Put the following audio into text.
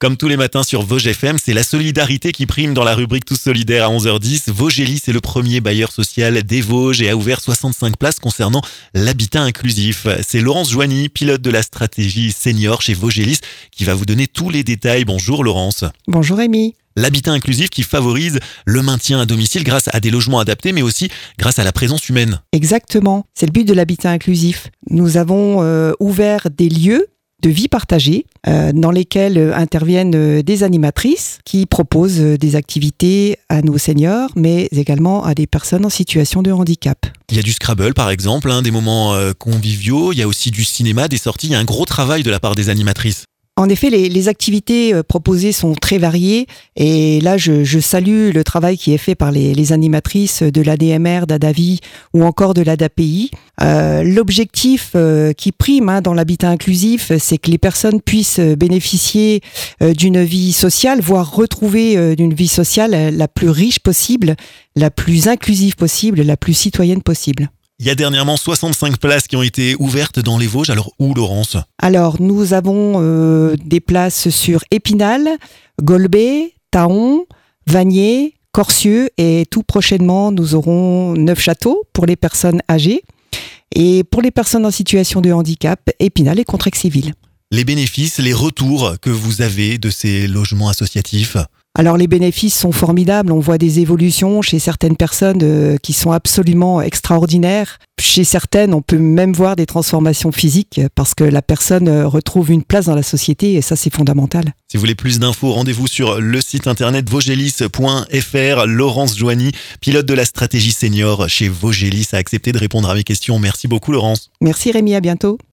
Comme tous les matins sur Vosges FM, c'est la solidarité qui prime dans la rubrique Tous solidaires à 11h10. Vosgelis est le premier bailleur social des Vosges et a ouvert 65 places concernant l'habitat inclusif. C'est Laurence Joigny, pilote de la stratégie senior chez Vosgelis, qui va vous donner tous les détails. Bonjour Laurence. Bonjour Rémi. L'habitat inclusif qui favorise le maintien à domicile grâce à des logements adaptés, mais aussi grâce à la présence humaine. Exactement, c'est le but de l'habitat inclusif. Nous avons ouvert des lieux de vie partagée dans lesquels interviennent des animatrices qui proposent des activités à nos seniors, mais également à des personnes en situation de handicap. Il y a du Scrabble par exemple, des moments conviviaux, il y a aussi du cinéma, des sorties, il y a un gros travail de la part des animatrices. En effet, les activités proposées sont très variées et là, je salue le travail qui est fait par les animatrices de l'ADMR, d'ADAVI ou encore de l'ADAPI. L'objectif qui prime dans l'habitat inclusif, c'est que les personnes puissent bénéficier d'une vie sociale, voire retrouver une vie sociale la plus riche possible, la plus inclusive possible, la plus citoyenne possible. Il y a dernièrement 65 places qui ont été ouvertes dans les Vosges. Alors où, Laurence ? Alors, nous avons des places sur Épinal, Golbet, Thaon, Vanier, Corcieux et tout prochainement, nous aurons Neufchâteau pour les personnes âgées. Et pour les personnes en situation de handicap, Épinal et Contrexéville. Les bénéfices, les retours que vous avez de ces logements associatifs ? Alors les bénéfices sont formidables, on voit des évolutions chez certaines personnes qui sont absolument extraordinaires. Chez certaines, on peut même voir des transformations physiques parce que la personne retrouve une place dans la société et ça c'est fondamental. Si vous voulez plus d'infos, rendez-vous sur le site internet vosgelis.fr. Laurence Joigny, pilote de la stratégie senior chez Vosgelis, a accepté de répondre à mes questions. Merci beaucoup Laurence. Merci Rémi, à bientôt.